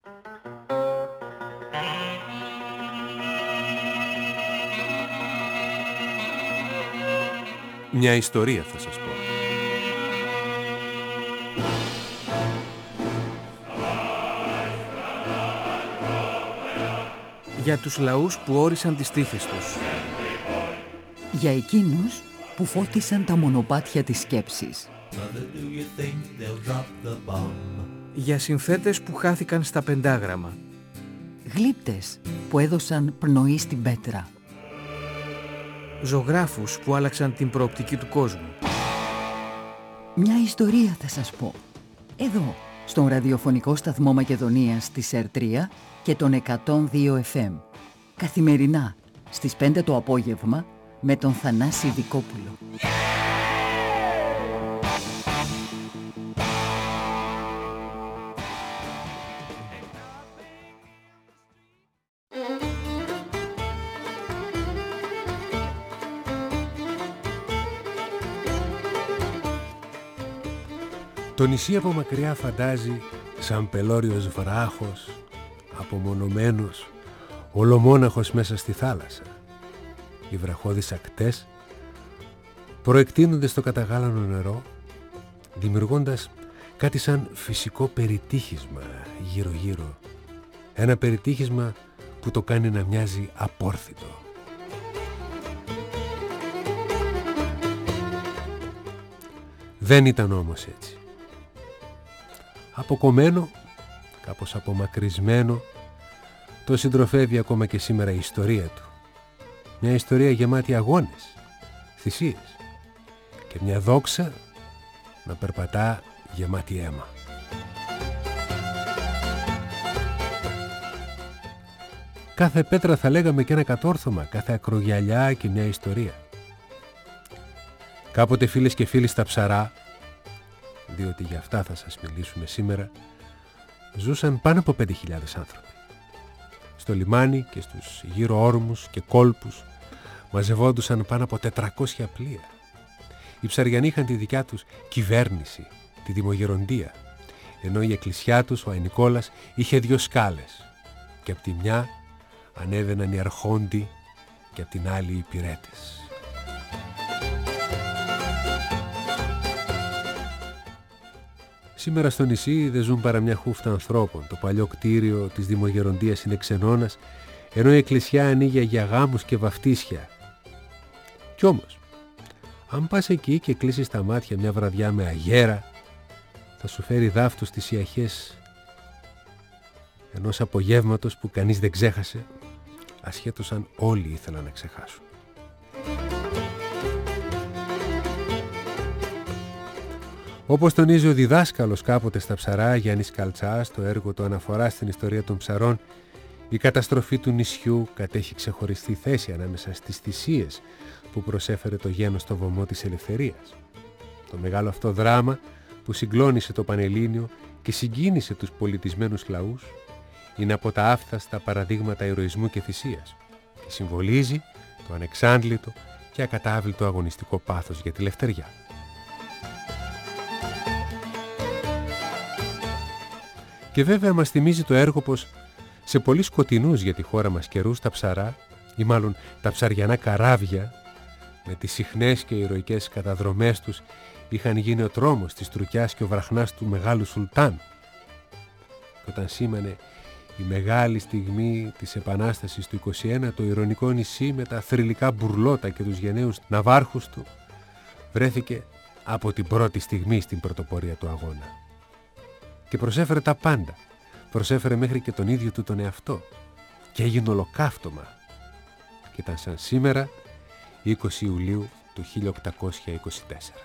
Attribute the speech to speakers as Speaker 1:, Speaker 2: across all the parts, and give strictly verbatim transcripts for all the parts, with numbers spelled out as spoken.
Speaker 1: Μια ιστορία θα σας πω. Για τους λαούς που όρισαν τις τύχες τους.
Speaker 2: Για εκείνους που φώτισαν τα μονοπάτια της σκέψης.
Speaker 1: Για συνθέτες που χάθηκαν στα πεντάγραμμα.
Speaker 2: Γλύπτες που έδωσαν πνοή στην πέτρα.
Speaker 1: Ζωγράφους που άλλαξαν την προοπτική του κόσμου.
Speaker 2: Μια ιστορία θα σας πω. Εδώ, στον ραδιοφωνικό σταθμό Μακεδονίας της Ερ τρία και τον εκατόν δύο εφ εμ. Καθημερινά, στις πέντε το απόγευμα, με τον Θανάση Δικόπουλο.
Speaker 3: Το νησί από μακριά φαντάζει σαν πελώριος βράχος, απομονωμένος, ολομόναχος μέσα στη θάλασσα. Οι βραχώδεις ακτές προεκτείνονται στο καταγάλανο νερό, δημιουργώντας κάτι σαν φυσικό περιτύχισμα γύρω-γύρω. Ένα περιτύχισμα που το κάνει να μοιάζει απόρθητο. Δεν ήταν όμως έτσι. Αποκομμένο, κάπως απομακρυσμένο, το συντροφεύει ακόμα και σήμερα η ιστορία του. Μια ιστορία γεμάτη αγώνες, θυσίες και μια δόξα να περπατά γεμάτη αίμα. Κάθε πέτρα θα λέγαμε και ένα κατόρθωμα, κάθε ακρογιαλιά και μια ιστορία. Κάποτε φίλες και φίλοι στα Ψαρά, διότι για αυτά θα σας μιλήσουμε σήμερα, ζούσαν πάνω από πέντε χιλιάδες άνθρωποι. Στο λιμάνι και στους γύρω όρμους και κόλπους μαζευόντουσαν πάνω από τετρακόσια πλοία. Οι ψαριανοί είχαν τη δικιά τους κυβέρνηση, τη δημογεροντία, ενώ η εκκλησιά τους, ο Αϊνικόλας, είχε δύο σκάλες και απ' τη μια ανέβαιναν οι αρχόντοι και απ' την άλλη οι πυρέτες. Σήμερα στο νησί δεν ζουν παρά μια χούφτα ανθρώπων. Το παλιό κτίριο της δημογεροντίας είναι ξενώνας, ενώ η εκκλησιά ανοίγει για γάμους και βαφτίσια. Κι όμως, αν πας εκεί και κλείσεις τα μάτια μια βραδιά με αγέρα, θα σου φέρει δάφτους τις ιαχές ενός απογεύματος που κανείς δεν ξέχασε, ασχέτως αν όλοι ήθελαν να ξεχάσουν. Όπως τονίζει ο διδάσκαλος κάποτε στα Ψαρά, Γιάννης Καλτσάς, το έργο του αναφορά στην ιστορία των ψαρών, η καταστροφή του νησιού κατέχει ξεχωριστή θέση ανάμεσα στις θυσίες που προσέφερε το γένος στο βωμό της ελευθερίας. Το μεγάλο αυτό δράμα που συγκλώνησε το Πανελλήνιο και συγκίνησε τους πολιτισμένους λαούς είναι από τα άφθαστα παραδείγματα ηρωισμού και θυσίας και συμβολίζει το ανεξάντλητο και ακατάβλητο αγωνιστικό πάθος για τη λευτεριά. Και βέβαια μας θυμίζει το έργο πως σε πολύ σκοτεινούς για τη χώρα μας καιρούς τα Ψαρά, ή μάλλον τα ψαριανά καράβια, με τις συχνές και ηρωικές καταδρομές τους, είχαν γίνει ο τρόμος της Τρουκιάς και ο βραχνάς του Μεγάλου Σουλτάν. Και όταν σήμανε η μεγάλη στιγμή της Επανάστασης του είκοσι ένα, το ειρωνικό νησί με τα θρυλικά μπουρλότα και τους γενναίους ναυάρχους του βρέθηκε από την πρώτη στιγμή στην πρωτοπορία του αγώνα. Και προσέφερε τα πάντα. Προσέφερε μέχρι και τον ίδιο του τον εαυτό. Και έγινε ολοκαύτωμα. Και ήταν σαν σήμερα, είκοσι Ιουλίου του χίλια οκτακόσια είκοσι τέσσερα.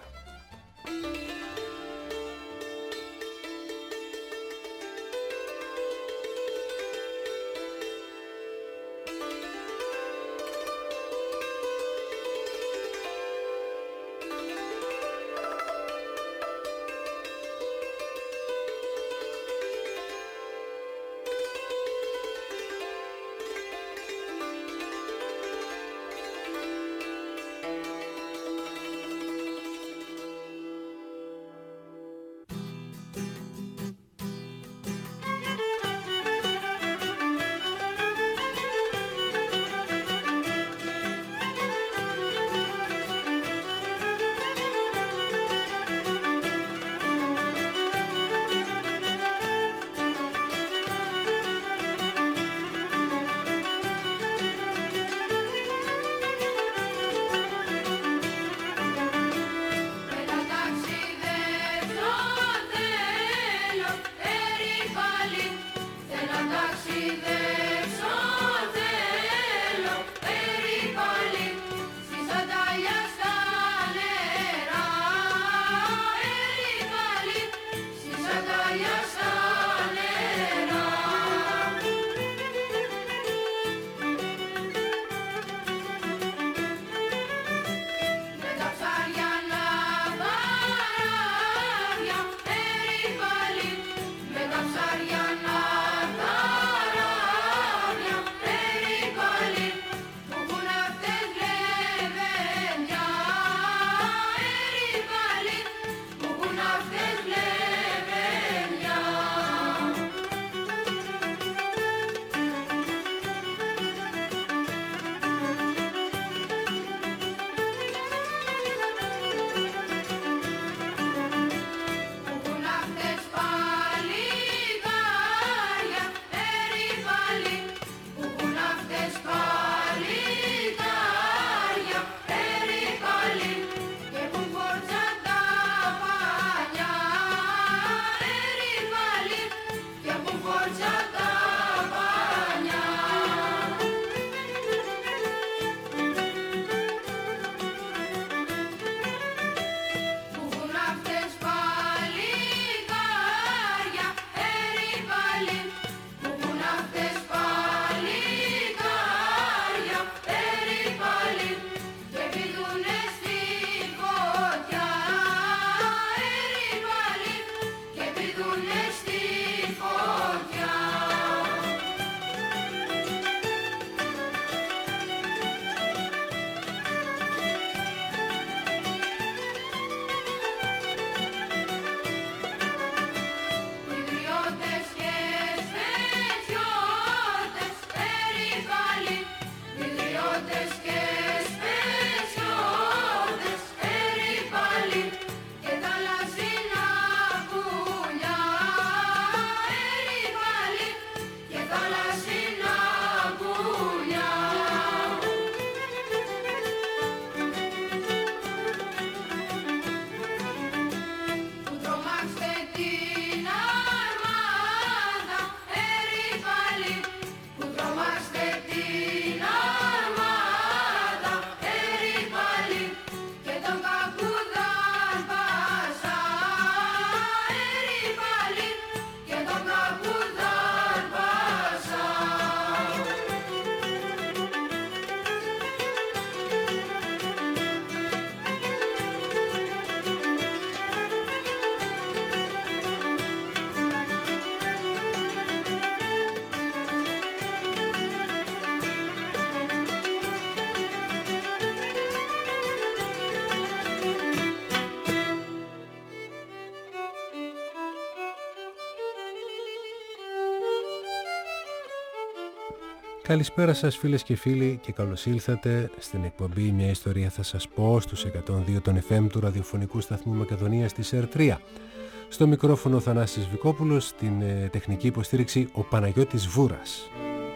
Speaker 3: Καλησπέρα σας φίλες και φίλοι και καλώς ήλθατε στην εκπομπή «Μια ιστορία θα σας πω» στους εκατόν δύο των εφ εμ του ραδιοφωνικού σταθμού Μακεδονίας της ΕΡ τρία. Στο μικρόφωνο ο Θανάσης Βικόπουλος, στην ε, τεχνική υποστήριξη ο Παναγιώτης Βούρας.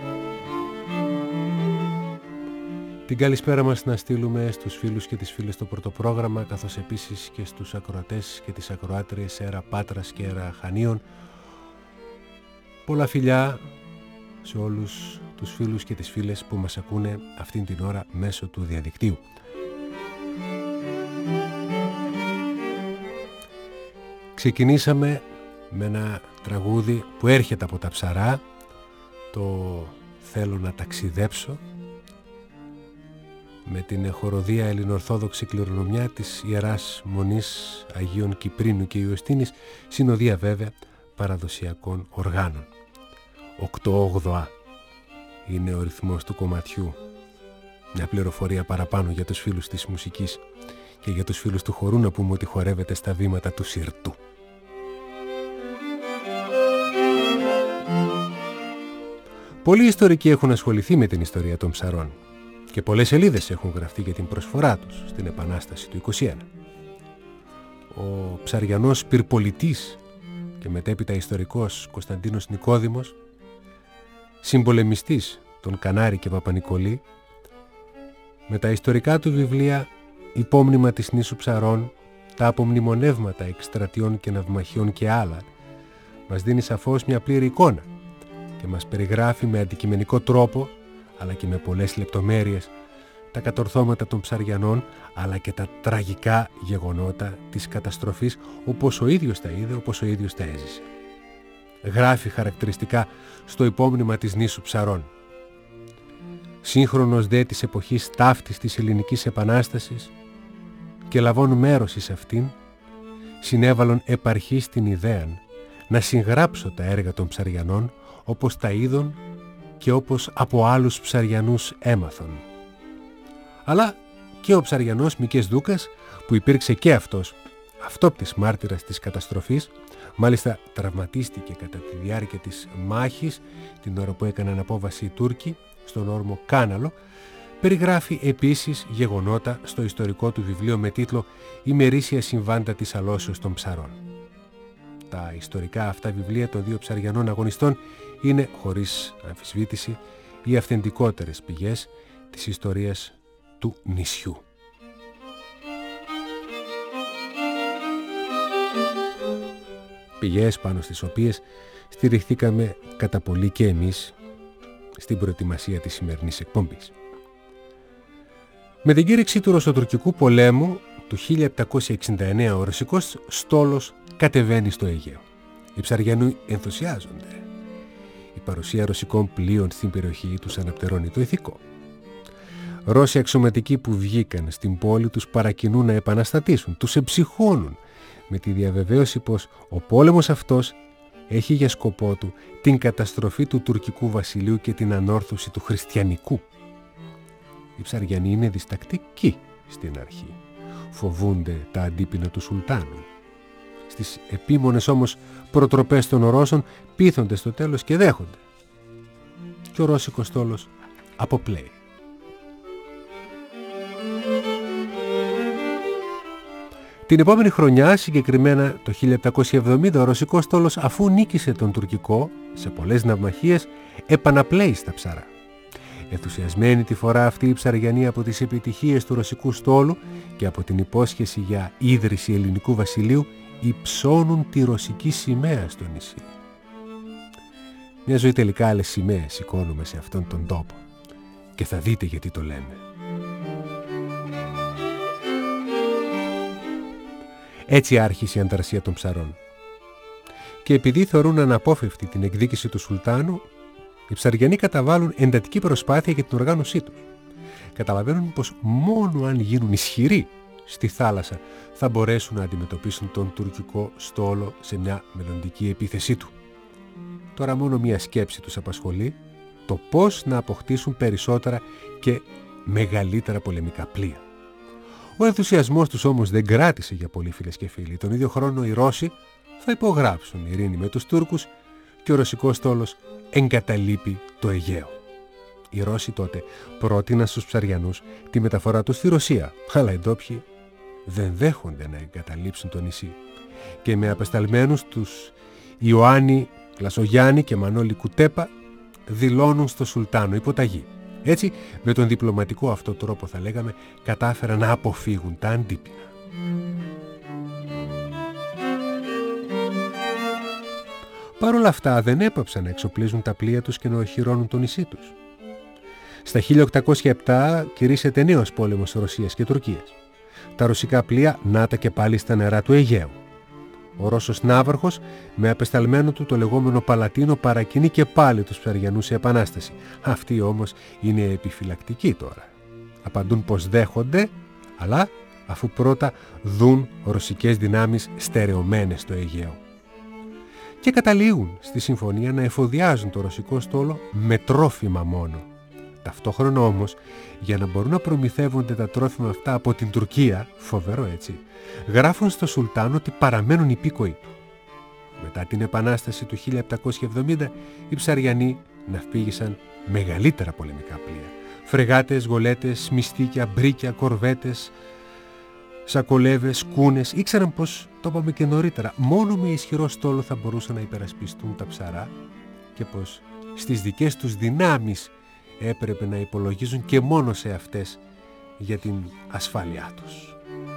Speaker 3: Την καλησπέρα μας να στείλουμε στους φίλους και τις φίλες στο πρωτοπρόγραμμα, καθώς επίσης και στους ακροατές και τις ακροάτριες ΕΡΑ Πάτρας και ΕΡΑ Χανίων. Πολλά φιλιά σε όλους τους φίλους και τις φίλες που μας ακούνε αυτήν την ώρα μέσω του διαδικτύου. Ξεκινήσαμε με ένα τραγούδι που έρχεται από τα Ψαρά, το «Θέλω να ταξιδέψω», με την χοροδία ελληνοορθόδοξη κληρονομιά της Ιεράς Μονής Αγίων Κυπρίνου και Ιωστίνης, συνοδεία βέβαια παραδοσιακών οργάνων. οκτώ όγδοα είναι ο ρυθμός του κομματιού. Μια πληροφορία παραπάνω για τους φίλους της μουσικής και για τους φίλους του χορού να πούμε ότι χορεύεται στα βήματα του Σιρτού. Πολλοί ιστορικοί έχουν ασχοληθεί με την ιστορία των ψαρών και πολλές σελίδες έχουν γραφτεί για την προσφορά τους στην Επανάσταση του είκοσι ένα. Ο ψαριανός πυρπολιτής και μετέπειτα ιστορικός Κωνσταντίνος Νικόδημος, συμπολεμιστής των Κανάρη και Παπα-Νικολή, με τα ιστορικά του βιβλία «Υπόμνημα της νήσου Ψαρών», τα απομνημονεύματα εκστρατιών και ναυμαχιών και άλλα, μας δίνει σαφώς μια πλήρη εικόνα και μας περιγράφει με αντικειμενικό τρόπο, αλλά και με πολλές λεπτομέρειες, τα κατορθώματα των ψαριανών, αλλά και τα τραγικά γεγονότα της καταστροφής, όπως ο ίδιος τα είδε, όπως ο ίδιος τα έζησε. Γράφει χαρακτηριστικά στο υπόμνημα της νήσου Ψαρών: «Σύγχρονος δε της εποχής ταύτης της Ελληνικής Επανάστασης και λαβών μέρος εις αυτήν, συνέβαλον επαρχής την ιδέαν να συγγράψω τα έργα των ψαριανών όπως τα είδων και όπως από άλλους ψαριανούς έμαθον». Αλλά και ο ψαριανός Μικές Δούκας, που υπήρξε και αυτός αυτόπτης μάρτυρας της καταστροφής, μάλιστα τραυματίστηκε κατά τη διάρκεια της μάχης την ώρα που έκαναν απόβαση οι Τούρκοι στον όρμο Κάναλο, περιγράφει επίσης γεγονότα στο ιστορικό του βιβλίο με τίτλο «Ημερήσια συμβάντα της αλώσεως των ψαρών». Τα ιστορικά αυτά βιβλία των δύο ψαριανών αγωνιστών είναι, χωρίς αμφισβήτηση, οι αυθεντικότερες πηγές της ιστορίας του νησιού. Πηγές πάνω στις οποίες στηριχθήκαμε κατά πολύ και εμείς στην προετοιμασία της σημερινής εκπομπής. Με την κήρυξη του Ρωσοτουρκικού πολέμου του χίλια επτακόσια εξήντα εννέα ο ρωσικός στόλος κατεβαίνει στο Αιγαίο. Οι ψαριανοί ενθουσιάζονται. Η παρουσία ρωσικών πλοίων στην περιοχή τους αναπτερώνει το ηθικό. Ρώσοι αξιωματικοί που βγήκαν στην πόλη τους παρακινούν να επαναστατήσουν, τους εψυχώνουν με τη διαβεβαίωση πως ο πόλεμος αυτός έχει για σκοπό του την καταστροφή του τουρκικού βασιλείου και την ανόρθωση του χριστιανικού. Οι ψαριανοί είναι διστακτικοί στην αρχή. Φοβούνται τα αντίπεινα του Σουλτάνου. Στις επίμονες όμως προτροπές των Ρώσων πείθονται στο τέλος και δέχονται. Και ο ρώσικος στόλος αποπλέει. Την επόμενη χρονιά, συγκεκριμένα το χίλια επτακόσια εβδομήντα, ο ρωσικός στόλος, αφού νίκησε τον τουρκικό σε πολλές ναυμαχίες, επαναπλέει στα ψαρά. Ενθουσιασμένοι τη φορά αυτή οι ψαριανοί από τις επιτυχίες του ρωσικού στόλου και από την υπόσχεση για ίδρυση ελληνικού βασιλείου, υψώνουν τη ρωσική σημαία στο νησί. Μια ζωή τελικά άλλες σημαίες σηκώνουμε σε αυτόν τον τόπο και θα δείτε γιατί το λέμε. Έτσι άρχισε η ανταρσία των ψαρών. Και επειδή θεωρούν αναπόφευκτη την εκδίκηση του Σουλτάνου, οι ψαριανοί καταβάλουν εντατική προσπάθεια για την οργάνωσή τους. Καταλαβαίνουν πως μόνο αν γίνουν ισχυροί στη θάλασσα θα μπορέσουν να αντιμετωπίσουν τον τουρκικό στόλο σε μια μελλοντική επίθεσή του. Τώρα μόνο μια σκέψη τους απασχολεί, το πώς να αποκτήσουν περισσότερα και μεγαλύτερα πολεμικά πλοία. Ο ενθουσιασμός τους όμως δεν κράτησε για πολύ, φίλες και φίλοι. Τον ίδιο χρόνο οι Ρώσοι θα υπογράψουν ειρήνη με τους Τούρκους και ο ρωσικός στόλος εγκαταλείπει το Αιγαίο. Οι Ρώσοι τότε πρότειναν στους ψαριανούς τη μεταφορά τους στη Ρωσία, αλλά οι ντόπιοι δεν δέχονται να εγκαταλείψουν το νησί και με απεσταλμένους τους Ιωάννη Κλασογιάννη και Μανώλη Κουτέπα δηλώνουν στο Σουλτάνο υποταγή. Έτσι, με τον διπλωματικό αυτό τρόπο, θα λέγαμε, κατάφεραν να αποφύγουν τα αντίπεινα. Παρ' όλα αυτά δεν έπαψαν να εξοπλίζουν τα πλοία τους και να οχυρώνουν το νησί τους. Στα χίλια οκτακόσια επτά κηρύσσεται νέος πόλεμος Ρωσίας και Τουρκίας. Τα ρωσικά πλοία νάτα και πάλι στα νερά του Αιγαίου. Ο Ρώσος ναύαρχος με απεσταλμένο του το λεγόμενο Παλατίνο παρακινεί και πάλι τους ψαριανούς σε επανάσταση. Αυτοί όμως είναι επιφυλακτικοί τώρα. Απαντούν πως δέχονται, αλλά αφού πρώτα δουν ρωσικές δυνάμεις στερεωμένες στο Αιγαίο. Και καταλήγουν στη συμφωνία να εφοδιάζουν το ρωσικό στόλο με τρόφιμα μόνο. Ταυτόχρονα όμως, για να μπορούν να προμηθεύονται τα τρόφιμα αυτά από την Τουρκία, φοβερό έτσι, γράφουν στο Σουλτάνο ότι παραμένουν υπήκοοι του. Μετά την Επανάσταση του χίλια επτακόσια εβδομήντα, οι ψαριανοί ναυπήγησαν μεγαλύτερα πολεμικά πλοία. Φρεγάτες, γολέτες, μυστίκια, μπρίκια, κορβέτες, σακολέβες, κούνες. Ήξεραν πως, το είπαμε και νωρίτερα, μόνο με ισχυρό στόλο θα μπορούσαν να υπερασπιστούν τα ψαρά και πως στις δικές τους δυνάμεις έπρεπε να υπολογίζουν και μόνο σε αυτές για την ασφάλειά τους.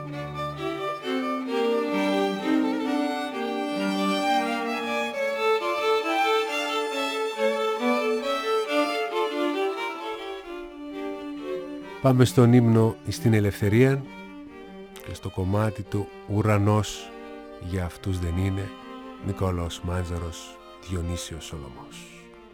Speaker 3: Πάμε στον ύμνο στην ελευθερία και στο κομμάτι του «Ουρανός για αυτούς δεν είναι», Νικόλαος Μάντζαρος, Διονύσιος Σολωμός.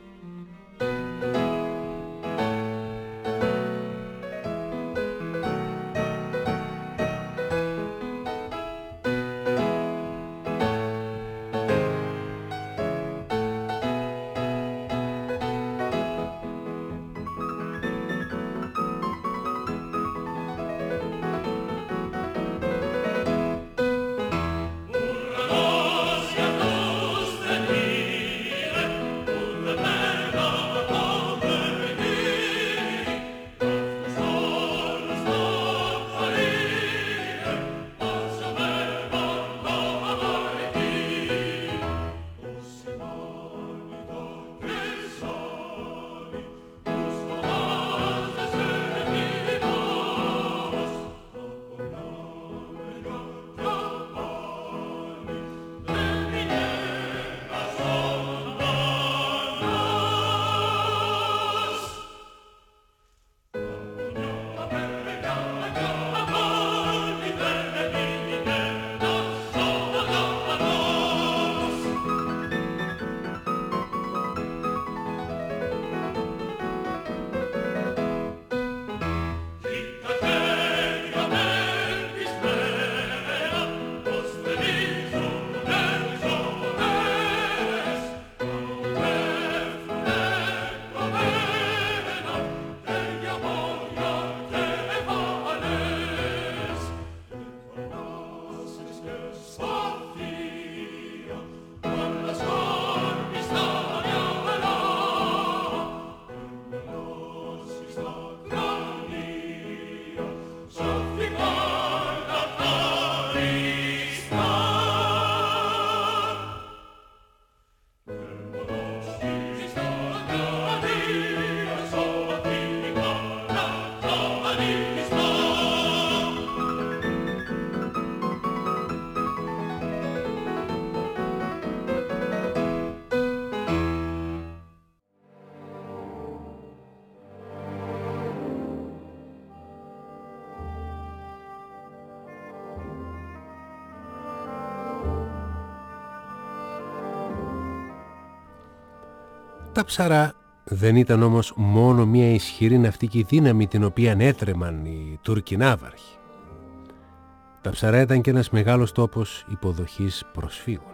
Speaker 3: Τα ψαρά δεν ήταν όμως μόνο μια ισχυρή ναυτική δύναμη την οποία έτρεμαν οι Τούρκοι ναύαρχοι. Τα ψαρά ήταν και ένας μεγάλος τόπος υποδοχής προσφύγων.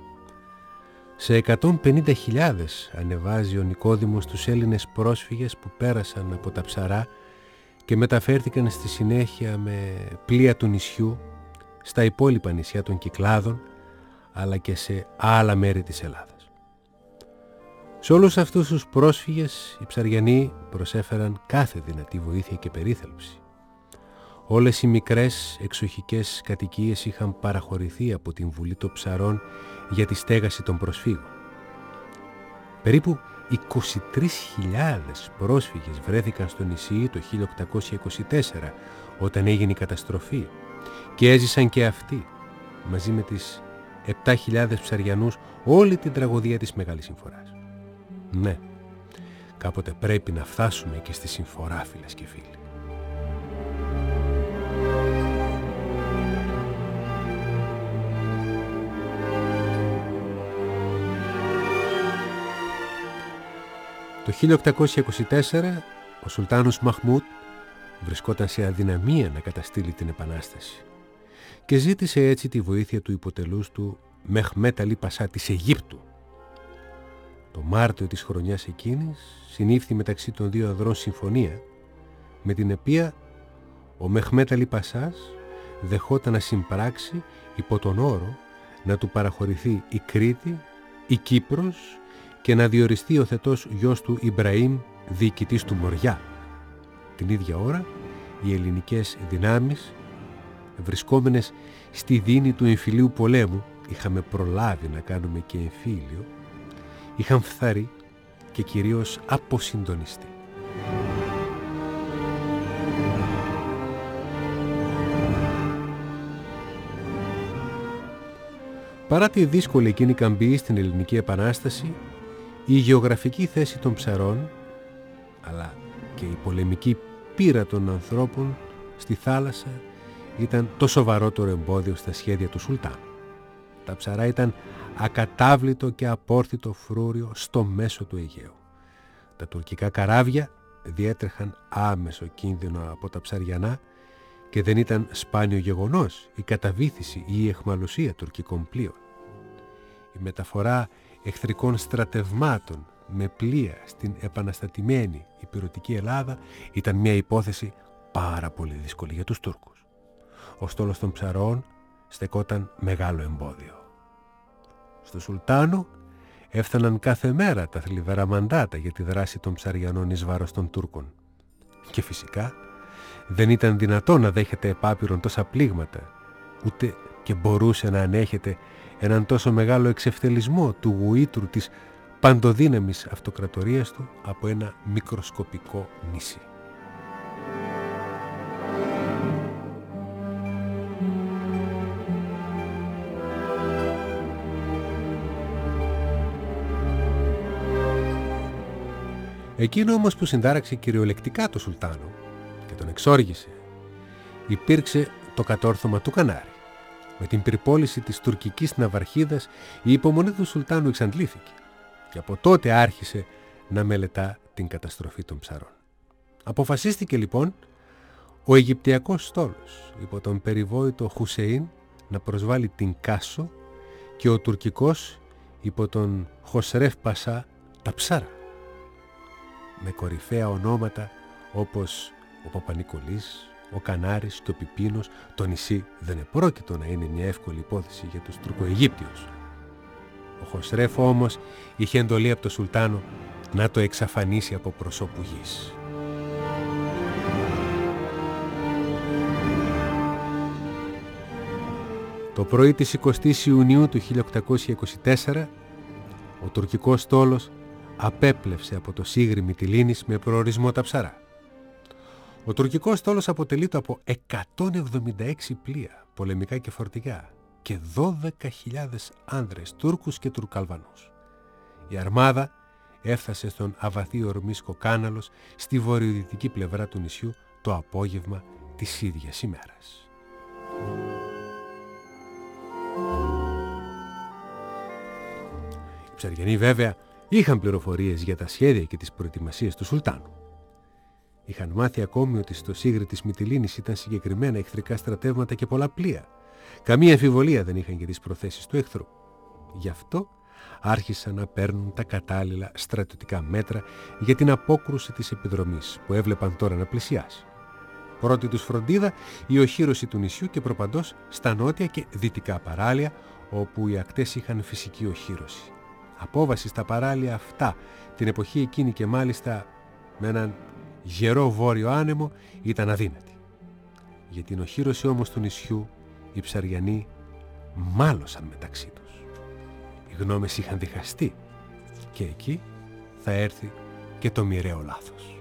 Speaker 3: Σε εκατόν πενήντα χιλιάδες ανεβάζει ο Νικόδημος τους Έλληνες πρόσφυγες που πέρασαν από τα ψαρά και μεταφέρθηκαν στη συνέχεια με πλοία του νησιού στα υπόλοιπα νησιά των Κυκλάδων αλλά και σε άλλα μέρη της Ελλάδας. Σε όλους αυτούς τους πρόσφυγες οι ψαριανοί προσέφεραν κάθε δυνατή βοήθεια και περίθαλψη. Όλες οι μικρές εξοχικές κατοικίες είχαν παραχωρηθεί από την Βουλή των Ψαρών για τη στέγαση των προσφύγων. Περίπου είκοσι τρεις χιλιάδες πρόσφυγες βρέθηκαν στο νησί το χίλια οκτακόσια είκοσι τέσσερα όταν έγινε η καταστροφή και έζησαν και αυτοί μαζί με τις επτά χιλιάδες ψαριανούς όλη την τραγωδία της Μεγάλης Συμφοράς. Ναι, κάποτε πρέπει να φτάσουμε και στη συμφορά, φίλες και φίλοι. Το χίλια οκτακόσια είκοσι τέσσερα ο Σουλτάνος Μαχμούτ βρισκόταν σε αδυναμία να καταστήλει την Επανάσταση και ζήτησε έτσι τη βοήθεια του υποτελούς του Μεχμέτ Αλί Πασά της Αιγύπτου. Το Μάρτιο της χρονιάς εκείνης συνήφθη μεταξύ των δύο ανδρών συμφωνία με την οποία ο Μεχμέτ Αλί Πασάς δεχόταν να συμπράξει υπό τον όρο να του παραχωρηθεί η Κρήτη, η Κύπρος και να διοριστεί ο θετός γιος του Ιμπραήμ διοικητής του Μοριά. Την ίδια ώρα οι ελληνικές δυνάμεις βρισκόμενες στη δίνη του εμφυλίου πολέμου, είχαμε προλάβει να κάνουμε και εμφύλιο, είχαν φθαρεί και κυρίως αποσυντονιστεί. Παρά τη δύσκολη εκείνη καμπή στην Ελληνική Επανάσταση, η γεωγραφική θέση των ψαρών, αλλά και η πολεμική πείρα των ανθρώπων στη θάλασσα ήταν το σοβαρότερο εμπόδιο στα σχέδια του Σουλτάνου. Τα ψαρά ήταν ακατάβλητο και απόρθητο φρούριο στο μέσο του Αιγαίου. Τα τουρκικά καράβια διέτρεχαν άμεσο κίνδυνο από τα ψαριανά και δεν ήταν σπάνιο γεγονός η καταβήθηση ή η εχμαλωσία τουρκικών πλοίων. Η μεταφορά εχθρικών στρατευμάτων με πλοία στην επαναστατημένη ηπειρωτική Ελλάδα ήταν μια υπόθεση πάρα πολύ δύσκολη για τους Τούρκους. Ο στόλος των ψαρών στεκόταν μεγάλο εμπόδιο. Στο Σουλτάνο έφταναν κάθε μέρα τα θλιβερά μαντάτα για τη δράση των ψαριανών εις βάρος των Τούρκων. Και φυσικά δεν ήταν δυνατό να δέχεται επάπειρον τόσα πλήγματα, ούτε και μπορούσε να ανέχεται έναν τόσο μεγάλο εξευτελισμό του γουήτρου της παντοδύναμης αυτοκρατορίας του από ένα μικροσκοπικό νησί. Εκείνο όμως που συντάραξε κυριολεκτικά το Σουλτάνο και τον εξόργησε υπήρξε το κατόρθωμα του Κανάρι. Με την πυρπόληση της τουρκικής ναυαρχίδας η υπομονή του Σουλτάνου εξαντλήθηκε και από τότε άρχισε να μελετά την καταστροφή των ψαρών. Αποφασίστηκε λοιπόν ο Αιγυπτιακός στόλος υπό τον περιβόητο Χουσέιν να προσβάλει την Κάσο και ο τουρκικός υπό τον Χοσρέφ Πασά τα ψάρα, με κορυφαία ονόματα όπως ο Παπα-Νικολής, ο Κανάρης και ο Πιπίνος. Το νησί δεν επρόκειτο να είναι μια εύκολη υπόθεση για τους Τουρκοαιγύπτιους. Ο Χοσρέφ όμως είχε εντολή από τον Σουλτάνο να το εξαφανίσει από προσώπου γης. Το πρωί της εικοστής Ιουνίου του χίλια οκτακόσια είκοσι τέσσερα ο τουρκικός στόλος απέπλευσε από το Σίγρη Μυτιλήνης με προορισμό τα ψαρά. Ο τουρκικός στόλος αποτελείται από εκατόν εβδομήντα έξι πλοία, πολεμικά και φορτηγά και δώδεκα χιλιάδες άνδρες Τούρκους και Τουρκαλβανούς. Η αρμάδα έφτασε στον αβαθή ορμή Σκοκάναλος στη βορειοδυτική πλευρά του νησιού το απόγευμα της ίδιας ημέρας. Οι ψαριανοί βέβαια είχαν πληροφορίες για τα σχέδια και τις προετοιμασίες του Σουλτάνου. Είχαν μάθει ακόμη ότι στο Σίγρη της Μυτιλήνης ήταν συγκεκριμένα εχθρικά στρατεύματα και πολλά πλοία. Καμία αμφιβολία δεν είχαν για τις προθέσεις του εχθρού. Γι' αυτό άρχισαν να παίρνουν τα κατάλληλα στρατιωτικά μέτρα για την απόκρουση της επιδρομής που έβλεπαν τώρα να πλησιάσει. Πρώτη τους φροντίδα η οχύρωση του νησιού και προπαντός στα νότια και δυτικά παράλια, όπου οι ακτές είχαν φυσική οχύρωση. απόβαση στα παράλια αυτά την εποχή εκείνη και μάλιστα με έναν γερό βόρειο άνεμο ήταν αδύνατη. Για την οχύρωση όμως του νησιού οι ψαριανοί μάλωσαν μεταξύ τους. Οι γνώμες είχαν διχαστεί και εκεί θα έρθει και το μοιραίο λάθος.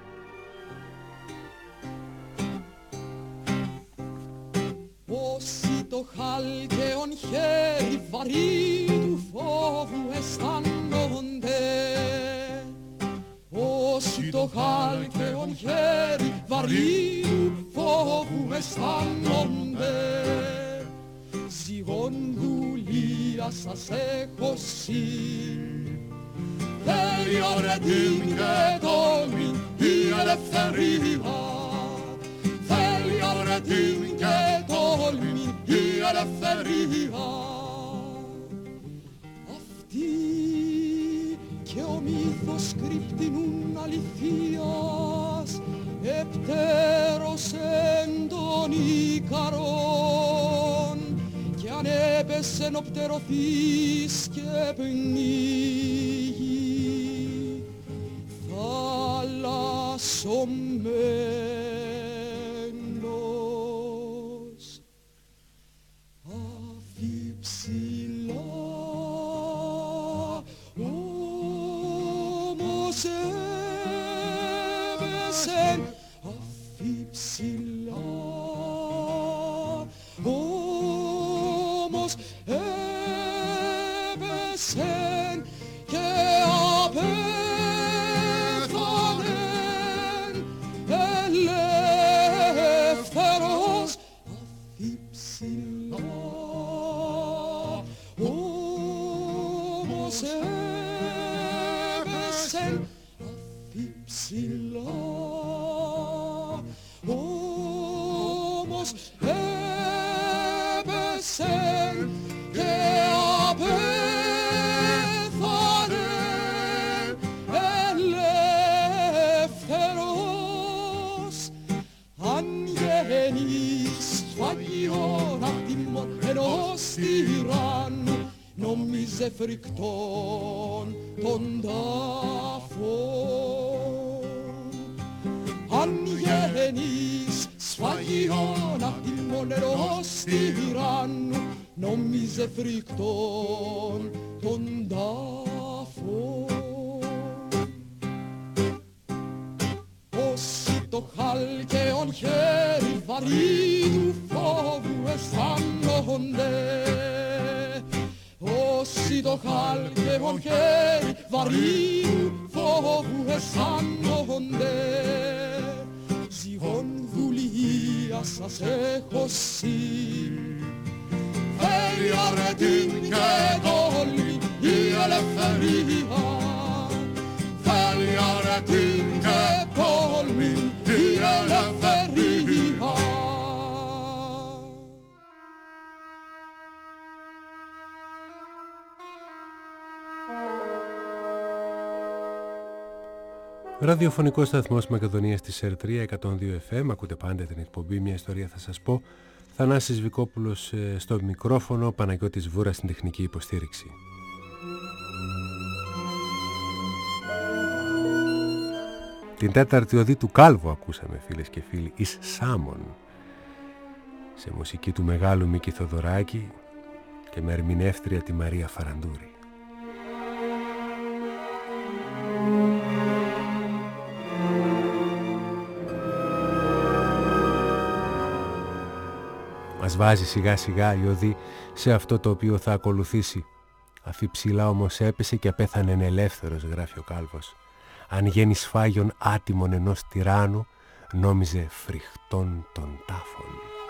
Speaker 4: Όσοι το χάλκεον χέρι βαρύ του φόβου αισθάνονται, όσοι το χάλκεον χέρι βαρύ του φόβου αισθάνονται, ζυγόν δουλεία σας έχω σύ. Θέλει αρετήν και τόλμη η ελευθερία, θέλει αρετήν και τόλμη η ελευθερία. Αυτή και ο μύθος κρυπτινούν αληθείας επτέρος εν τον Ικαρόν, κι αν έπεσεν ο πτερωθείς και πνίγει θαλασσωμένος. Αφιψηλά όμως έπεσεν, αφιψηλά όμως έπεσεν και απέθανεν ελεύθερος. Αφιψηλά όμως έπεσεν, αφιψηλά όμως έπεσεν και απέθανεν ελεύθερος. Αν γεννείς σφαγιόν απ' τιμών ενός τυράννου, νόμιζε φρικτόν τον τάφον. Αν γεννείς σφαγιόν απ' τιμών ενός τυράννου, νόμιζε φρικτόν τον τάφον. Όσοι το χάλκεον χέρι βαρύ του φόβου αισθάνονται, όσοι το χάλκεον χέρι βαρύ του φόβου αισθάνονται, ζυγόν δουλεία σας έχω σύ. Θέλει αρετήν και τόλμη η ελευθερία, θέλει αρετήν και τόλμη η ελευθερία.
Speaker 3: Ραδιοφωνικός σταθμός Μακεδονίας της ΕΡ τρία εκατόν δύο εφ εμ. Ακούτε πάντα την εκπομπή «Μια ιστορία θα σας πω». Θανάσης Βικόπουλος στο μικρόφωνο, Παναγιώτης Βούρας στην τεχνική υποστήριξη. Την τέταρτη οδή του Κάλβου ακούσαμε, φίλες και φίλοι, εις Σάμον, σε μουσική του μεγάλου Μίκη Θοδωράκη και με ερμηνεύτρια τη Μαρία Φαραντούρη. Μας βάζει σιγά σιγά η οδή σε αυτό το οποίο θα ακολουθήσει. Αφή ψηλά όμως έπεσε και απέθανε ελεύθερος, γράφει ο Κάλβος. Αν γέννη σφάγιον άτιμον ενός τυράννου, νόμιζε φρικτών των τάφων.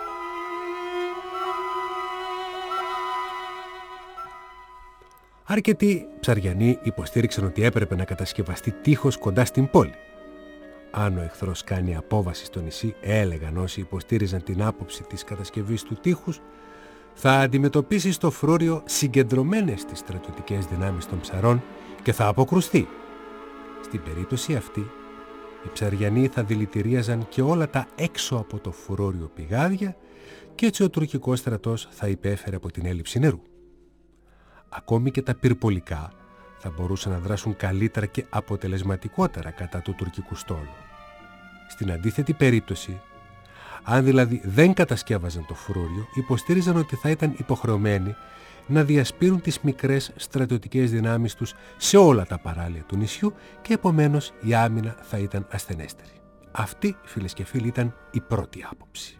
Speaker 3: Αρκετοί ψαριανοί υποστήριξαν ότι έπρεπε να κατασκευαστεί τείχος κοντά στην πόλη. Αν ο εχθρός κάνει απόβαση στο νησί, έλεγαν όσοι υποστήριζαν την άποψη της κατασκευής του τείχους, θα αντιμετωπίσει στο φρούριο συγκεντρωμένες τις στρατιωτικές δυνάμεις των ψαρών και θα αποκρουστεί. Στην περίπτωση αυτή, οι ψαριανοί θα δηλητηρίαζαν και όλα τα έξω από το φρούριο πηγάδια και έτσι ο τουρκικός στρατός θα υπέφερε από την έλλειψη νερού. Ακόμη και τα πυρπολικά θα μπορούσαν να δράσουν καλύτερα και αποτελεσματικότερα κατά του τουρκικού στόλου. Στην αντίθετη περίπτωση, αν δηλαδή δεν κατασκεύαζαν το φρούριο, υποστήριζαν ότι θα ήταν υποχρεωμένοι να διασπείρουν τις μικρές στρατιωτικές δυνάμεις τους σε όλα τα παράλια του νησιού και επομένως η άμυνα θα ήταν ασθενέστερη. Αυτή, φίλες και φίλοι, ήταν η πρώτη άποψη.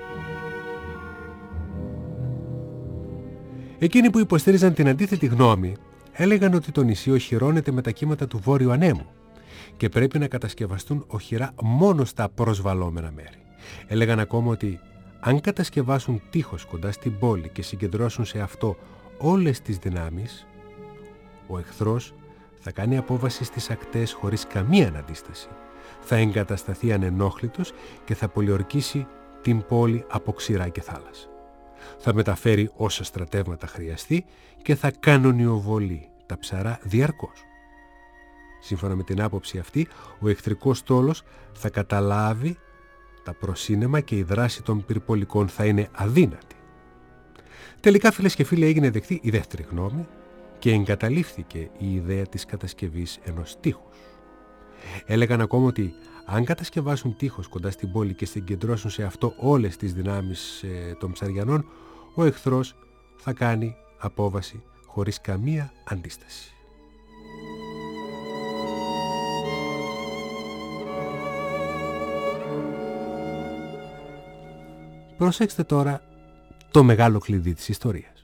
Speaker 3: Εκείνοι που υποστήριζαν την αντίθετη γνώμη έλεγαν ότι το νησί οχυρώνεται με τα κύματα του Βόρειου Ανέμου και πρέπει να κατασκευαστούν οχυρά μόνο στα προσβαλλόμενα μέρη. Έλεγαν ακόμα ότι αν κατασκευάσουν τείχος κοντά στην πόλη και συγκεντρώσουν σε αυτό όλες τις δυνάμεις, ο εχθρός θα κάνει απόβαση στις ακτές χωρίς καμία αντίσταση. Θα εγκατασταθεί ανενόχλητος και θα πολιορκήσει την πόλη από ξηρά και θάλασσα. Θα μεταφέρει όσα στρατεύματα χρειαστεί και θα κανονιοβολεί τα ψαρά διαρκώς. Σύμφωνα με την άποψη αυτή, ο εχθρικός στόλος θα καταλάβει τα προσύννεμα και η δράση των πυρπολικών θα είναι αδύνατη. Τελικά, φίλες και φίλοι, έγινε δεκτή η δεύτερη γνώμη και εγκαταλείφθηκε η ιδέα της κατασκευής ενός τείχους. Έλεγαν ακόμα ότι αν κατασκευάσουν τείχος κοντά στην πόλη και συγκεντρώσουν σε αυτό όλες τις δυνάμεις ε, των ψαριανών, ο εχθρός θα κάνει απόβαση χωρίς καμία αντίσταση. Προσέξτε τώρα το μεγάλο κλειδί της ιστορίας.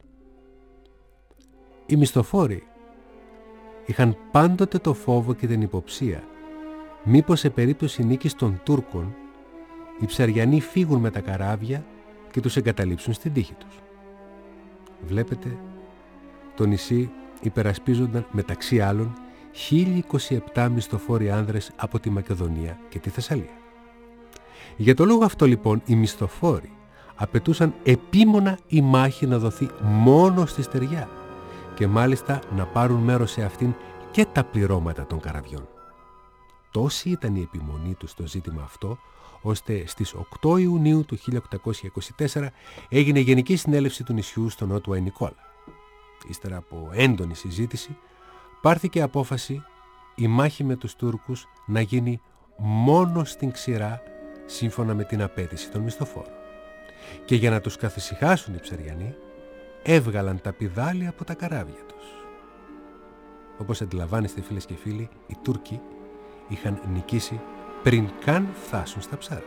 Speaker 3: Οι μισθοφόροι είχαν πάντοτε το φόβο και την υποψία μήπως σε περίπτωση νίκης των Τούρκων οι ψαριανοί φύγουν με τα καράβια και τους εγκαταλείψουν στην τύχη τους. Βλέπετε, το νησί υπερασπίζονταν μεταξύ άλλων χίλια είκοσι επτά μισθοφόροι άνδρες από τη Μακεδονία και τη Θεσσαλία. Για το λόγο αυτό λοιπόν οι μισθοφόροι απαιτούσαν επίμονα η μάχη να δοθεί μόνο στη στεριά και μάλιστα να πάρουν μέρος σε αυτήν και τα πληρώματα των καραβιών. Τόση ήταν η επιμονή τους στο ζήτημα αυτό, ώστε στις οκτώ Ιουνίου του χίλια οκτακόσια είκοσι τέσσερα έγινε Γενική Συνέλευση του νησιού στο Νότου Αϊνικόλα. Ύστερα από έντονη συζήτηση, πάρθηκε απόφαση η μάχη με τους Τούρκους να γίνει μόνο στην ξηρά, σύμφωνα με την απέτηση των μισθοφόρων. Και για να τους καθησυχάσουν οι ψαριανοί, έβγαλαν τα πηδάλια από τα καράβια τους. Όπως αντιλαμβάνεστε, φίλες και φίλοι, οι Τούρκοι είχαν νικήσει πριν καν φτάσουν στα ψάρια.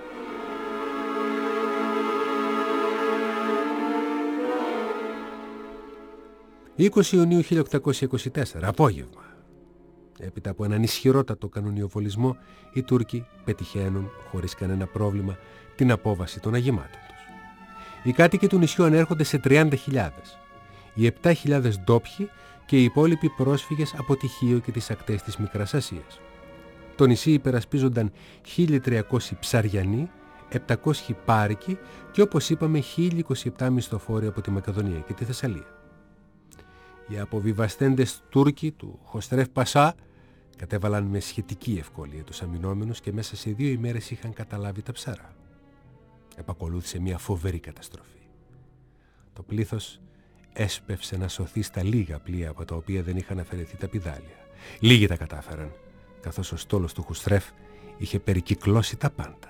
Speaker 3: είκοσι Ιουνίου χίλια οκτακόσια είκοσι τέσσερα, απόγευμα. Έπειτα από έναν ισχυρότατο κανονιοβολισμό, οι Τούρκοι πετυχαίνουν χωρίς κανένα πρόβλημα την απόβαση των αγημάτων τους. Οι κάτοικοι του νησιού ανέρχονται σε τριάντα χιλιάδες, οι επτά χιλιάδες ντόπιοι και οι υπόλοιποι πρόσφυγες από τη Χίο και τις ακτές της Μικράς Ασίας. Το νησί υπερασπίζονταν χίλια τριακόσιοι ψαριανοί, επτακόσιοι πάρικοι και όπως είπαμε χίλια είκοσι επτά μισθοφόροι από τη Μακεδονία και τη Θεσσαλία. Οι αποβιβαστέντες Τούρκοι του Χοστρέφ Πασά κατέβαλαν με σχετική ευκολία τους αμυνόμενους και μέσα σε δύο ημέρες είχαν καταλάβει τα ψαρά. Επακολούθησε μια φοβερή καταστροφή. Το πλήθος έσπευσε να σωθεί στα λίγα πλοία από τα οποία δεν είχαν αφαιρεθεί τα πηδάλια. Λίγοι τα κατάφεραν, καθώς ο στόλος του Χουστρέφ είχε περικυκλώσει τα πάντα.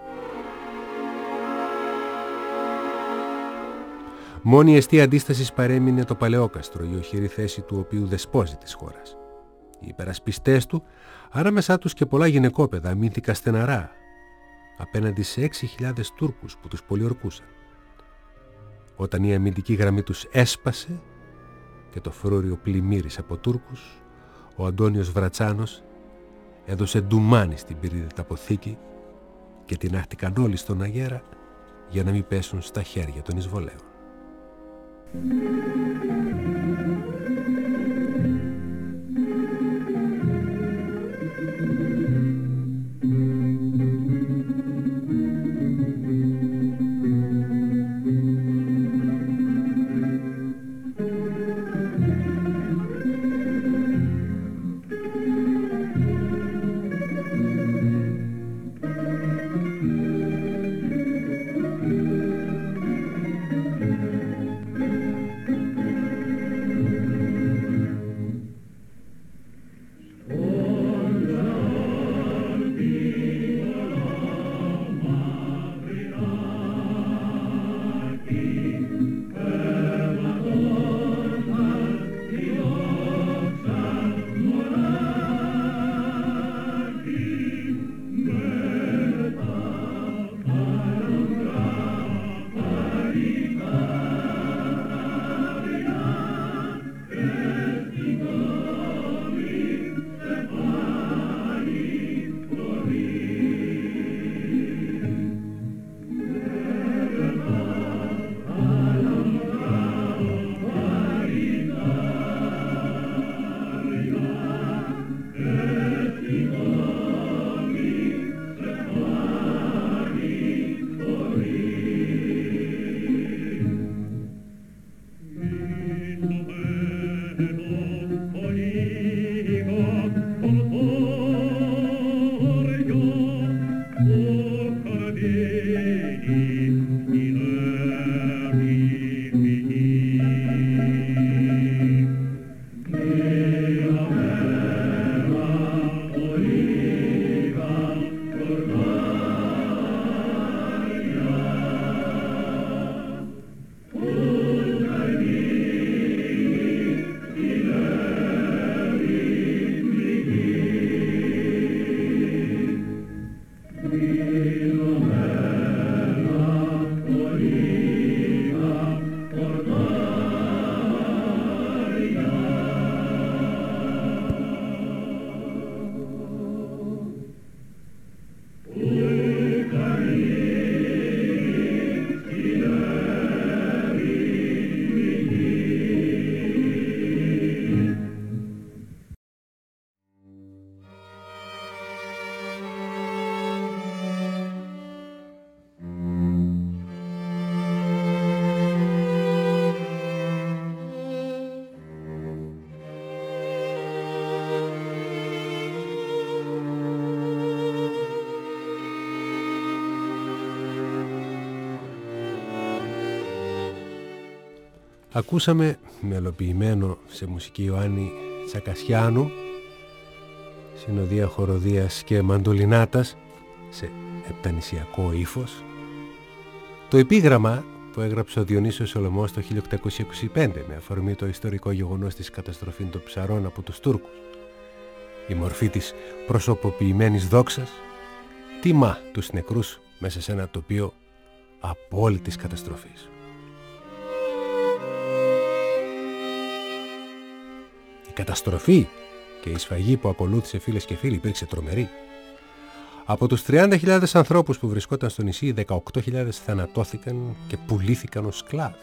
Speaker 3: Μόνη η αιστεία αντίστασης παρέμεινε το Παλαιόκαστρο, η οχυρή θέση του οποίου δεσπόζει της χώρας. Οι υπερασπιστές του, ανάμεσά τους και πολλά γυναικόπαιδα, αμήνθηκαν στεναρά απέναντι σε έξι χιλιάδες Τούρκους που τους πολιορκούσαν. Όταν η αμυντική γραμμή τους έσπασε και το φρούριο πλημμύρισε από Τούρκους, ο Αντώνιος Βρατσάνος έδωσε ντουμάνι στην πυρίδα αποθήκη και τινάχτηκαν όλοι στον αγέρα για να μην πέσουν στα χέρια των εισβολέων. Ακούσαμε μελοποιημένο σε μουσική Ιωάννη Τσακασιάνου, συνοδεία χοροδίας και μαντολινάτας σε επτανησιακό ύφος, το επίγραμμα που έγραψε ο Διονύσιος Σολωμός το χίλια οκτακόσια είκοσι πέντε με αφορμή το ιστορικό γεγονός της καταστροφής των ψαρών από τους Τούρκους. Η μορφή της προσωποποιημένης δόξας τιμά τους νεκρούς μέσα σε ένα τοπίο απόλυτης καταστροφής. Η καταστροφή και η σφαγή που ακολούθησε, φίλες και φίλοι, υπήρξε τρομερή. Από τους τριάντα χιλιάδες ανθρώπους που βρισκόταν στο νησί, δεκαοκτώ χιλιάδες θανατώθηκαν και πουλήθηκαν ως σκλάβοι.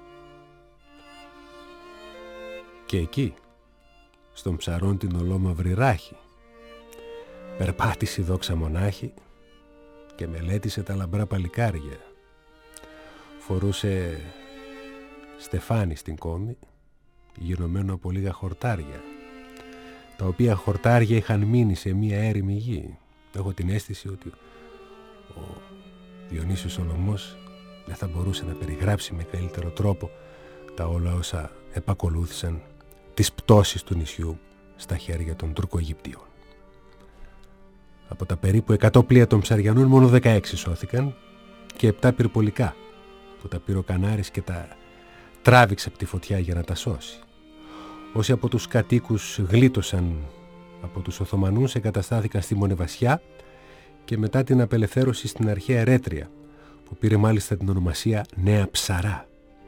Speaker 3: Και εκεί, στον Ψαρών την ολόμαυρη ράχη, περπάτησε η δόξα μονάχη και μελέτησε τα λαμπρά παλικάρια. Φορούσε στεφάνι στην κόμη, γινωμένο από λίγα χορτάρια, τα οποία χορτάρια είχαν μείνει σε μία έρημη γη. Έχω την αίσθηση ότι ο Διονύσιος Σολωμός δεν θα μπορούσε να περιγράψει με καλύτερο τρόπο τα όλα όσα επακολούθησαν τις πτώσεις του νησιού στα χέρια των Τουρκοαιγυπτίων. Από τα περίπου εκατό πλοία των ψαριανών μόνο δεκαέξι σώθηκαν και επτά πυρπολικά που τα πήρε ο Κανάρης και τα τράβηξε από τη φωτιά για να τα σώσει. Όσοι από τους κατοίκους γλίτωσαν από τους Οθωμανούς εγκαταστάθηκαν στη Μονεβασιά και μετά την απελευθέρωση στην αρχαία Ερέτρια, που πήρε μάλιστα την ονομασία Νέα Ψαρά.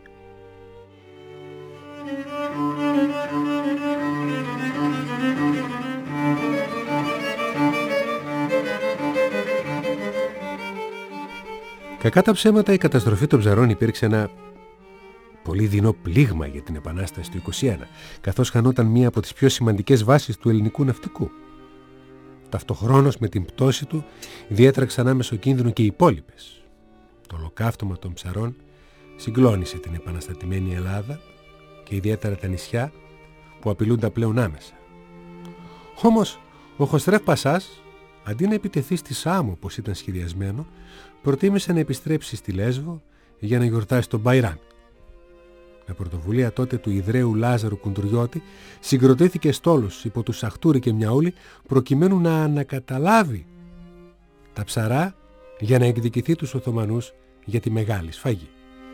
Speaker 3: Κακά τα ψέματα, η καταστροφή των ψαρών υπήρξε ένα πολύ δεινό πλήγμα για την Επανάσταση του είκοσι ένα, καθώς χανόταν μία από τις πιο σημαντικές βάσεις του ελληνικού ναυτικού. Ταυτοχρόνως με την πτώση του διέτραξαν άμεσο κίνδυνο και οι υπόλοιπες. Το ολοκαύτωμα των ψαρών συγκλώνησε την επαναστατημένη Ελλάδα και ιδιαίτερα τα νησιά που απειλούνταν πλέον άμεσα. Όμως ο Χοστρέφ Πασάς, αντί να επιτεθεί στη Σάμο όπως ήταν σχεδιασμένο, προτίμησε να επιστρέψει στη Λέσβο για να γιορτάσει τον Μπαϊράμ. Με πρωτοβουλία τότε του Ιδραίου Λάζαρου Κουντουριώτη, συγκροτήθηκε στόλος υπό του Σαχτούρη και Μιαούλη προκειμένου να ανακαταλάβει τα ψαρά για να εκδικηθεί τους Οθωμανούς για τη μεγάλη σφαγή.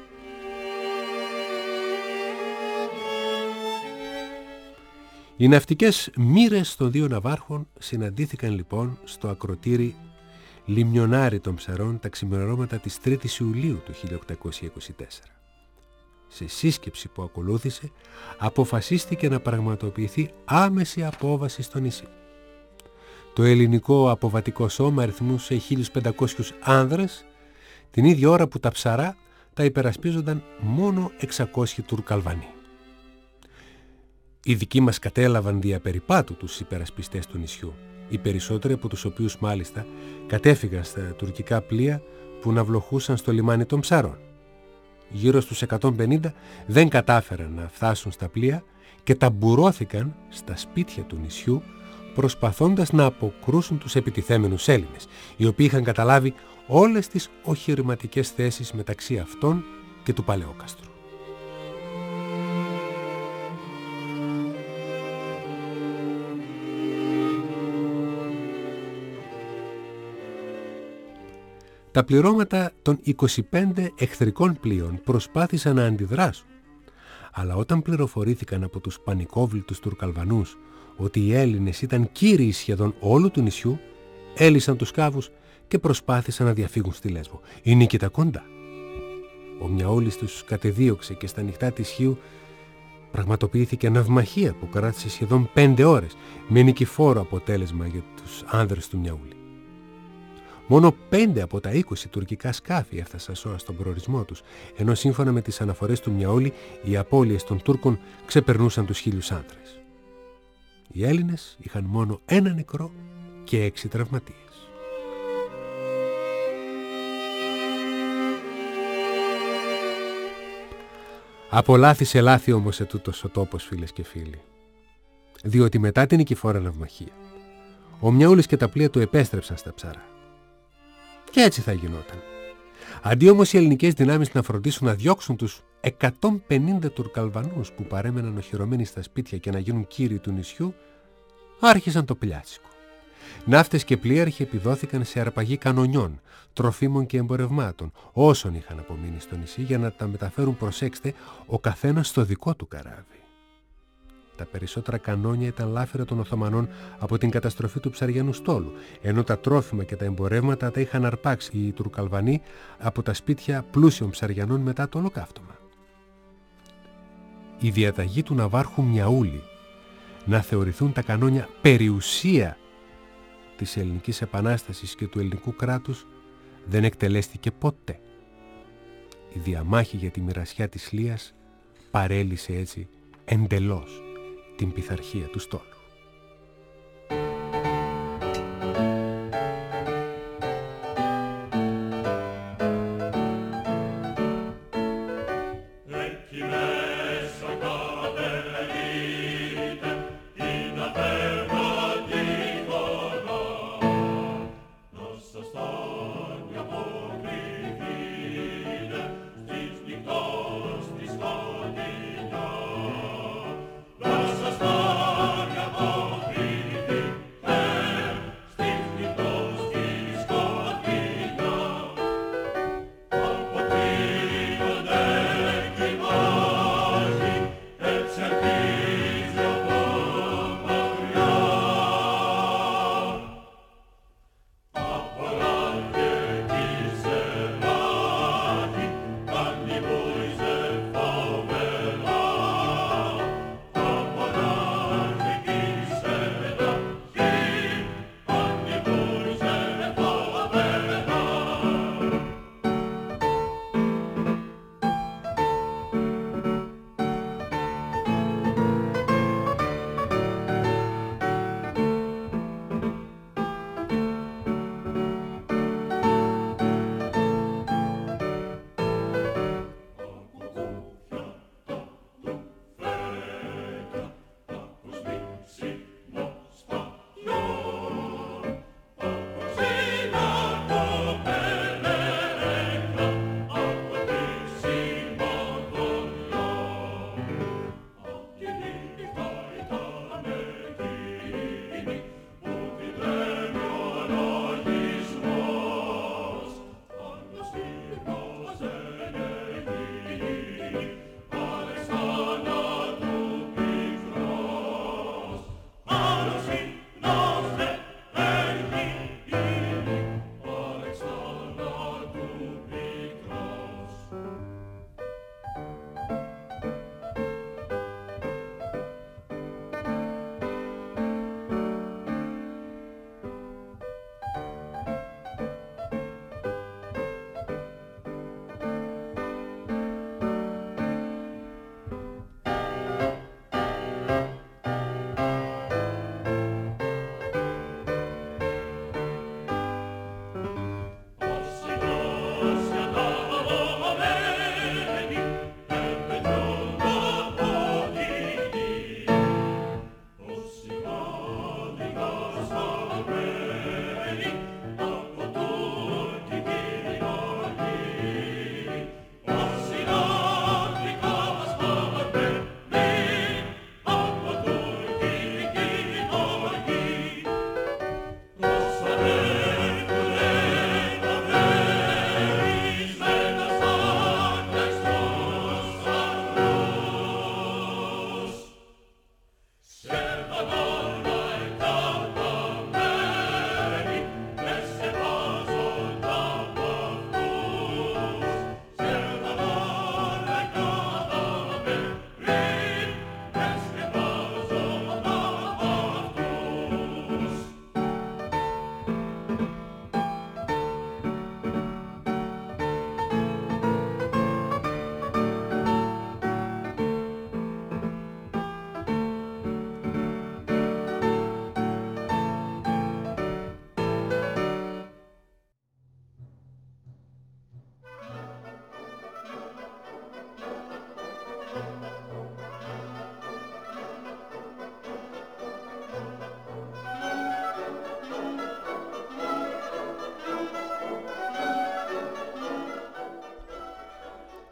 Speaker 3: Οι ναυτικές μοίρες των δύο ναυάρχων συναντήθηκαν λοιπόν στο ακροτήρι Λιμνιονάρι των Ψαρών τα ξημερώματα της τρίτης Ιουλίου του χίλια οκτακόσια είκοσι τέσσερα. Σε σύσκεψη που ακολούθησε, αποφασίστηκε να πραγματοποιηθεί άμεση απόβαση στο νησί. Το ελληνικό αποβατικό σώμα αριθμούσε χίλιους πεντακόσιους άνδρες, την ίδια ώρα που τα ψαρά τα υπερασπίζονταν μόνο εξακόσιοι Τουρκαλβανοί. Οι δικοί μας κατέλαβαν δια περιπάτου τους υπερασπιστές του νησιού, οι περισσότεροι από τους οποίους μάλιστα κατέφυγαν στα τουρκικά πλοία που ναυλοχούσαν στο λιμάνι των Ψαρών. Γύρω στους εκατόν πενήντα δεν κατάφεραν να φτάσουν στα πλοία και ταμπουρώθηκαν στα σπίτια του νησιού προσπαθώντας να αποκρούσουν τους επιτιθέμενους Έλληνες, οι οποίοι είχαν καταλάβει όλες τις οχυρηματικές θέσεις μεταξύ αυτών και του Παλαιόκαστρου. Τα πληρώματα των είκοσι πέντε εχθρικών πλοίων προσπάθησαν να αντιδράσουν, αλλά όταν πληροφορήθηκαν από τους πανικόβλητους Τουρκαλβανούς ότι οι Έλληνες ήταν κύριοι σχεδόν όλου του νησιού, έλυσαν τους κάβους και προσπάθησαν να διαφύγουν στη Λέσβο. Η νίκη ήταν κοντά. Ο Μιαούλης τους κατεδίωξε και στα νυχτά της Χίου πραγματοποιήθηκε ναυμαχία που κράτησε σχεδόν πέντε ώρες, με νικηφόρο αποτέλεσμα για τους άνδρες του Μιαούλη. Μόνο πέντε από τα είκοσι τουρκικά σκάφη έφτασαν σώα στον προορισμό τους, ενώ σύμφωνα με τις αναφορές του Μιαούλη οι απώλειες των Τούρκων ξεπερνούσαν τους χίλιους άνδρες. Οι Έλληνες είχαν μόνο ένα νεκρό και έξι τραυματίες. Από λάθη σε λάθη όμως ετούτος ο τόπος, φίλες και φίλοι. Διότι μετά την νικηφόρα ναυμαχία, ο Μιαούλης και τα πλοία του επέστρεψαν στα Ψαρά. Και έτσι θα γινόταν. Αντί όμως οι ελληνικές δυνάμεις να φροντίσουν να διώξουν τους εκατόν πενήντα Τουρκαλβανούς που παρέμεναν οχυρωμένοι στα σπίτια και να γίνουν κύριοι του νησιού, άρχισαν το πλιάτσικο. Ναύτες και πλοίαρχοι επιδόθηκαν σε αρπαγή κανονιών, τροφίμων και εμπορευμάτων, όσων είχαν απομείνει στο νησί, για να τα μεταφέρουν, προσέξτε, ο καθένας στο δικό του καράβι. Τα περισσότερα κανόνια ήταν λάφυρα των Οθωμανών από την καταστροφή του ψαριανού στόλου, ενώ τα τρόφιμα και τα εμπορεύματα τα είχαν αρπάξει οι Τουρκαλβανοί από τα σπίτια πλούσιων ψαριανών μετά το ολοκαύτωμα. Η διαταγή του ναυάρχου Μιαούλη να θεωρηθούν τα κανόνια περιουσία της Ελληνικής Επανάστασης και του ελληνικού κράτους δεν εκτελέστηκε ποτέ. Η διαμάχη για τη μοιρασιά της Λίας παρέλυσε έτσι εντελώς την πειθαρχία του στόλου.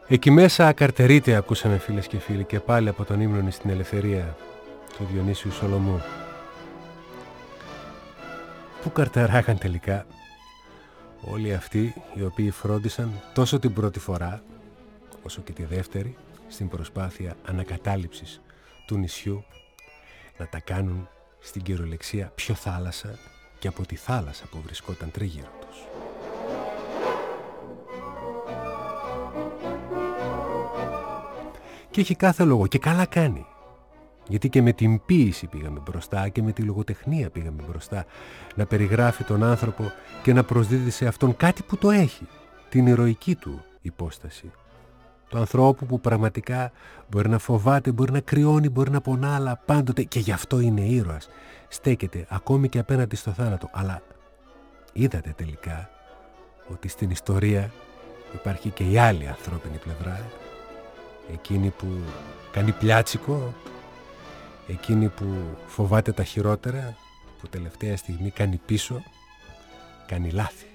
Speaker 3: Εκεί μέσα ακαρτερείται ακούσαμε φίλες και φίλοι και πάλι από τον ύμνον στην ελευθερία του Διονύσιου Σολομού. Πού καρτεράγαν τελικά όλοι αυτοί οι οποίοι φρόντισαν τόσο την πρώτη φορά όσο και τη δεύτερη στην προσπάθεια ανακατάληψης του νησιού να τα κάνουν στην κυριολεξία πιο θάλασσα και από τη θάλασσα που βρισκόταν τριγύρω τους. Και έχει κάθε λόγο και καλά κάνει. Γιατί και με την ποίηση πήγαμε μπροστά και με τη λογοτεχνία πήγαμε μπροστά να περιγράφει τον άνθρωπο και να προσδίδει σε αυτόν κάτι που το έχει, την ηρωική του υπόσταση. Του ανθρώπου που πραγματικά μπορεί να φοβάται, μπορεί να κρυώνει, μπορεί να πονά, αλλά πάντοτε, και γι' αυτό είναι ήρωας, στέκεται ακόμη και απέναντι στο θάνατο. Αλλά είδατε τελικά ότι στην ιστορία υπάρχει και η άλλη ανθρώπινη πλευρά, εκείνη που κάνει πλιάτσικο, εκείνη που φοβάται τα χειρότερα, που τελευταία στιγμή κάνει πίσω, κάνει λάθη.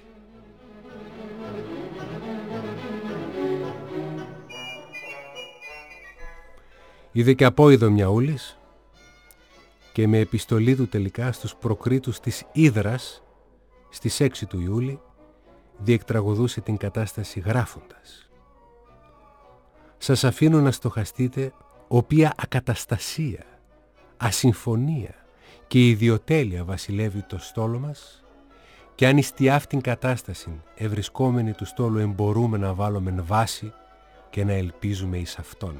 Speaker 3: Είδε και απόειδο Μιαούλης και με επιστολή του τελικά στους προκρίτους της Ύδρας στις έξι του Ιούλη διεκτραγωδούσε την κατάσταση γράφοντας: «Σας αφήνω να στοχαστείτε οποία ακαταστασία, ασυμφωνία και ιδιοτέλεια βασιλεύει το στόλο μας και αν εις τη αυτήν κατάσταση ευρισκόμενοι του στόλου εμπορούμε να βάλουμε βάση και να ελπίζουμε εις αυτόν».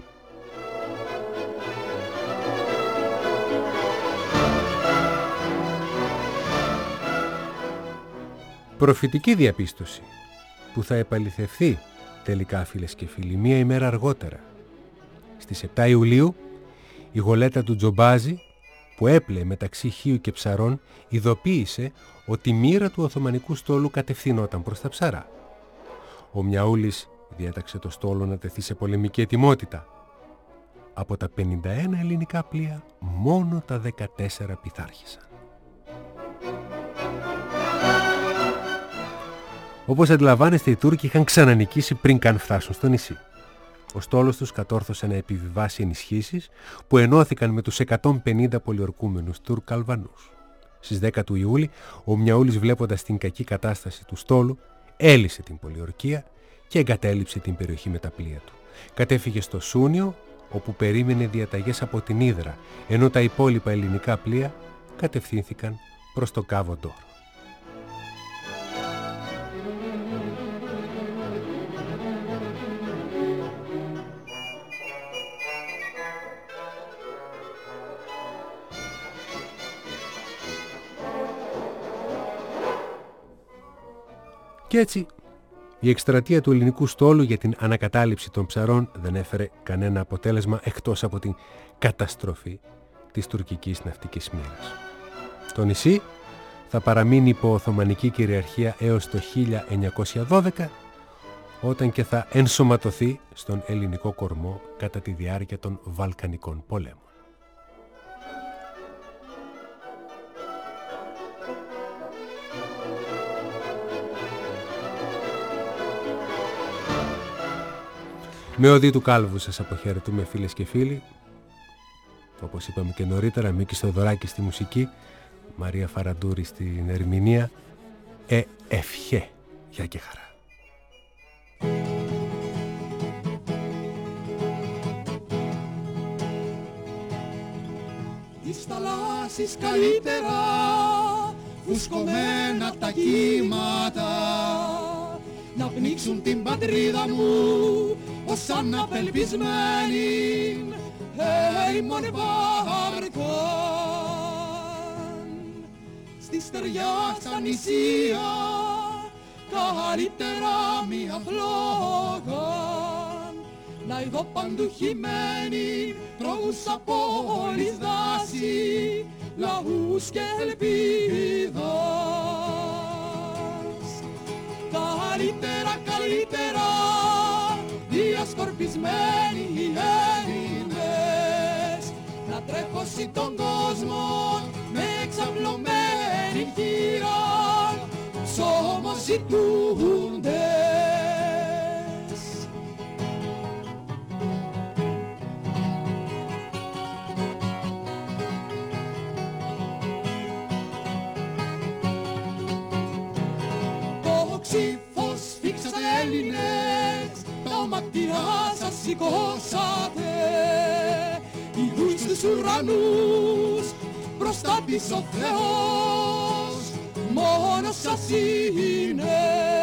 Speaker 3: Προφητική διαπίστωση που θα επαληθευθεί τελικά φίλες και φίλοι μία ημέρα αργότερα. Στις επτά Ιουλίου η γολέτα του Τζομπάζη που έπλεε μεταξύ Χίου και Ψαρών ειδοποίησε ότι η μοίρα του Οθωμανικού στόλου κατευθυνόταν προς τα Ψαρά. Ο Μιαούλης διέταξε το στόλο να τεθεί σε πολεμική ετοιμότητα. Από τα πενήντα ένα ελληνικά πλοία μόνο τα δεκατέσσερα πειθάρχησαν. Όπως αντιλαμβάνεστε, οι Τούρκοι είχαν ξανανικήσει πριν καν φτάσουν στο νησί. Ο στόλος τους κατόρθωσε να επιβιβάσει ενισχύσεις που ενώθηκαν με τους εκατόν πενήντα πολιορκούμενους Τουρκαλβανούς. Στις δέκα του Ιούλη, ο Μιαούλης, βλέποντας την κακή κατάσταση του στόλου, έλυσε την πολιορκία και εγκατέλειψε την περιοχή με τα πλοία του. Κατέφυγε στο Σούνιο, όπου περίμενε διαταγές από την Ύδρα, ενώ τα υπόλοιπα ελληνικά πλοία κατευθύνθηκαν προς το Κάβο Ντόρο. Και έτσι η εκστρατεία του ελληνικού στόλου για την ανακατάληψη των Ψαρών δεν έφερε κανένα αποτέλεσμα εκτός από την καταστροφή της τουρκικής ναυτικής μοίρας. Το νησί θα παραμείνει υπό Οθωμανική κυριαρχία έως το χίλια εννιακόσια δώδεκα, όταν και θα ενσωματωθεί στον ελληνικό κορμό κατά τη διάρκεια των Βαλκανικών πολέμων. Με οδή του Κάλβου σας αποχαιρετούμε φίλες και φίλοι. Όπως είπαμε και νωρίτερα, Μίκης Θοδωράκης στη μουσική, Μαρία Φαραντούρη στην ερμηνεία. Ε, ευχέ. Γεια και χαρά.
Speaker 4: Τις θαλάσσης καλύτερα φουσκωμένα τα κύματα να πνίξουν την πατρίδα μου ως αναπελπισμένη έρημον βάρκον στη στεριά στα νησία καλύτερα μια φλόγαν να ειδώ παντού χυμένη τρόους από όλης δάση λαούς και ελπίδας. Καλύτερα, καλύτερα διασκορπισμένοι οι Έλληνες να τρέχωσι τον κόσμο με εξαπλωμένη χείρα σ' όμως ζητούντες. φωτιά σας σηκώσατε, ήλους στους ουρανούς, μπροστά της ο Θεός μόνος σας είναι.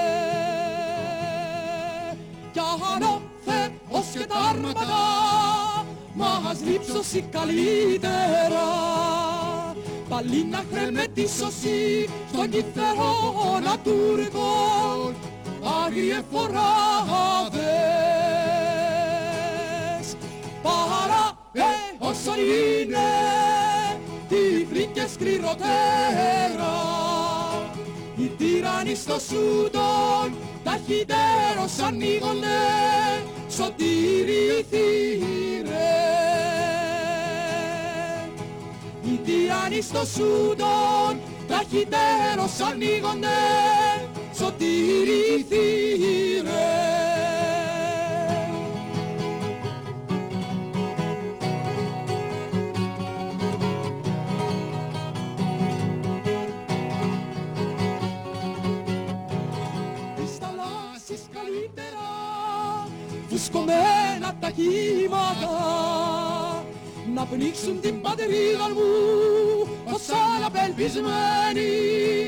Speaker 4: Κι αν ο Θεός και τα άρματα μας λείψωσι καλύτερα, πάλι να χρεμετήσωσι στον κυθερόνα Τούρκων άγριε φοράδες. Παρά ε, όσον είναι τυφλή και σκληροτέρα, οι τύραννοι στο Σούντον ταχυτέρως ανοίγονται σωτήριοι θύρες. Οι τύραννοι στο Σούντον ταχυτέρως ανοίγονται σωτήριοι θύρες. Τις θαλάσσιες καλύτερα φουσκωμένα τα κύματα να πνίξουν την πατρίδα μου ως απελπισμένοι